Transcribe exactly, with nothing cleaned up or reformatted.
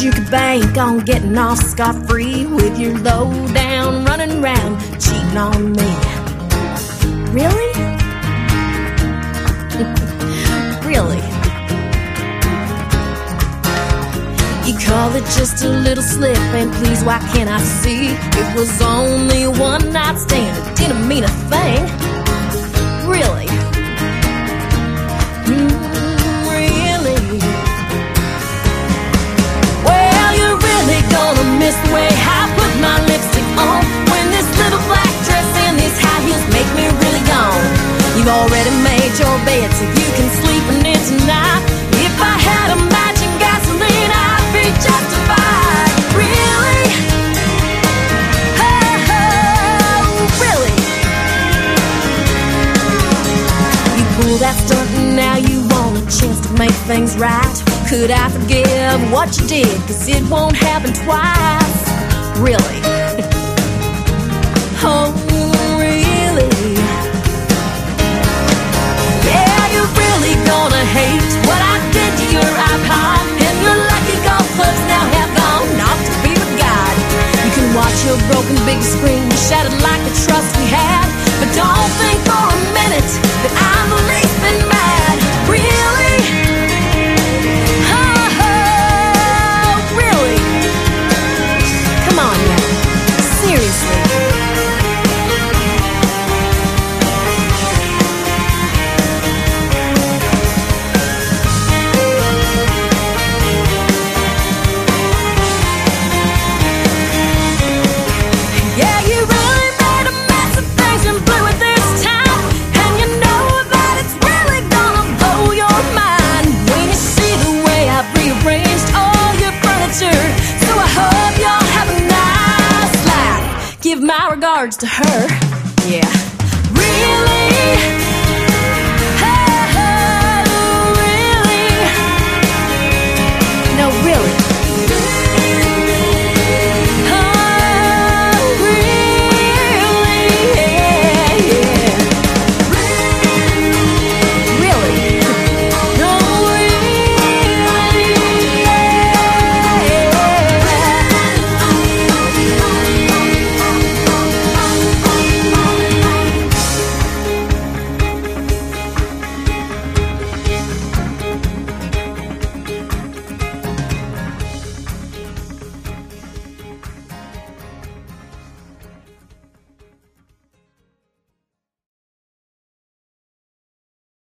you could bank on getting off scot-free with your low down running round cheating on me. Really? Really? You call it just a little slip, and please, why can't I see? It was only a one night stand, it didn't mean a thing. Really? Mm, really? Well, you're really gonna miss the way I put my lipstick on when this little black dress and these high heels make me really gone. You've already made your bed so you can sleep in it tonight. If I had a matching gasoline, I'd be justified. Really? Oh, really? You pull that stunt and now you want a chance to make things right. Could I forgive what you did? Cause it won't happen twice. Really? Oh, really? Yeah, you're really gonna hate what I did to your iPod, and your lucky golf clubs now have gone off to be with God. You can watch your broken big screen shattered like the trust we had, but don't think for a minute that I'm the least bit mad. Really? Oh, really? Come on now, seriously. To her.